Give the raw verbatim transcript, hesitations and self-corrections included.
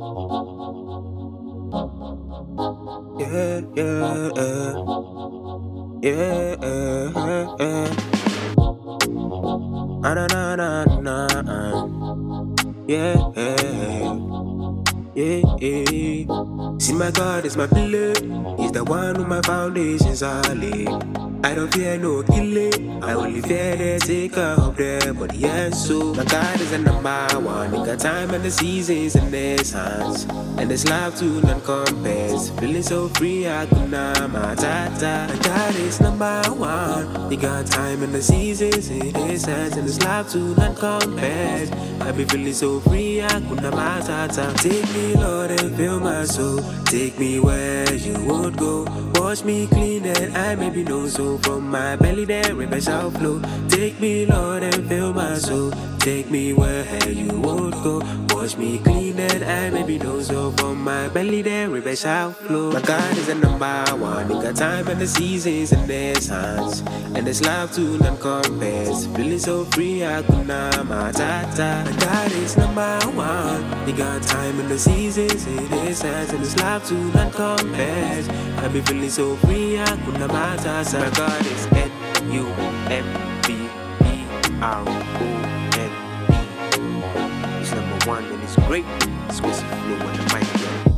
Yeah, yeah, yeah, yeah, yeah. Ah, na, na, na, na. Yeah, yeah, yeah, yeah. See, my God is my pillar. He's the one with my foundation solid. I don't fear no killing. I only fear the taker of their body and soul. My God is the number one. He got time and the seasons in his hands. And this love to none compares. Feeling so free, I could not matata. My God is number one. He got time and the seasons in his hands. And this love to none compares. I be feeling so free, I could not matata. Take me, Lord, and fill my soul. Take me where you would go. Wash me clean and I may be no so. From my belly there rivers shall flow. Take me, Lord, and fill my soul. Take me where you would go. Wash me clean and I may be no so. From my belly there rivers shall flow. My God is the number one. He got time and the seasons in his hands. And this love to none compares. Feeling so free, I could not matata. My God is number one. He got time and the seasons in his hands. And this love to none compares. I be feeling so free, I could not matata. My God is N U M B E R O N E. He's number one and he's great. Squeeze flow on the mic, yo.